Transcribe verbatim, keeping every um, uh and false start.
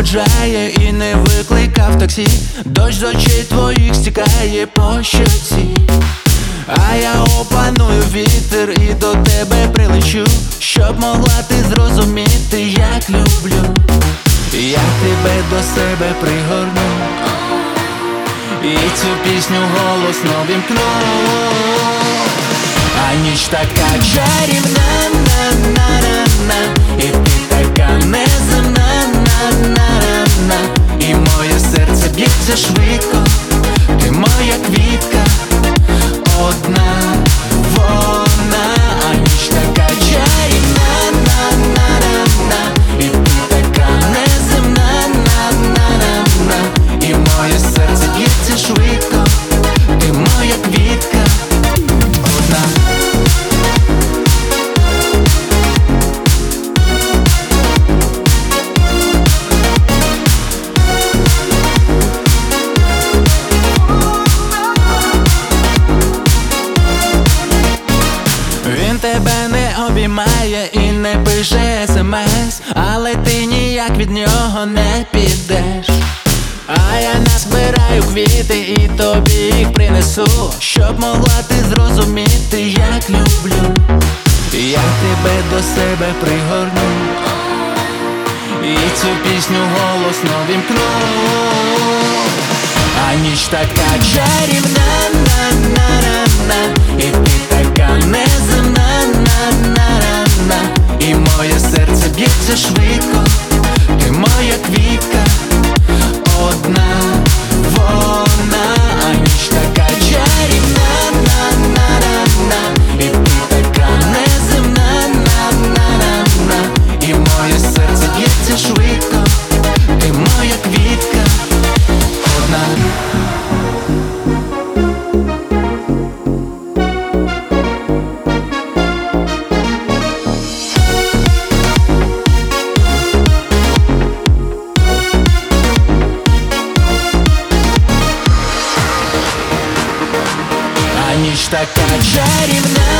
проводжає і не викликав таксі. Дощ з очей твоїх стікає по щоці, а я опаную вітер і до тебе прилечу, щоб могла ти зрозуміти, як люблю. Я тебе до себе пригорну і цю пісню голосно вімкну. А ніч така чарівна, на-на-на-на, і ти така неземна, на-на-на-на. І моє серце б'ється швидко, ти моя квітка, одна вона. А ніч така чарівна, на-на-на-на, і ти така неземна, на-на-на-на. І моє серце б'ється швидко, ти моя квітка, одна. Він тебе не обіймає і не пише смс, але ти ніяк від нього не підеш. А я назбираю квіти і тобі їх принесу, щоб могла ти зрозуміти, як люблю. Я тебе до себе пригорну і цю пісню голосно вімкну. А ніч така чарівна, на-на-на-на, і ти така неземна, на-на-на-на. І моє серце б'ється швидко, ти моя квітка, одна вона. А ніч така чарівна, на-на-на-на, і ти така неземна, на-на-на-на. І моє серце б'ється швидко, ти моя квітка, одна. А ніч така чарівна,